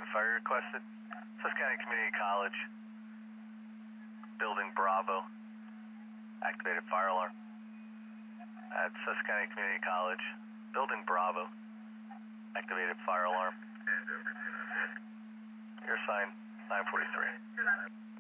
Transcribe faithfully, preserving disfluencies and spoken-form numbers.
fire requested. Susquehanna Community College, building Bravo, activated fire alarm. At Susquehanna Community College, building Bravo, activated fire alarm. Your sign, nine forty-three.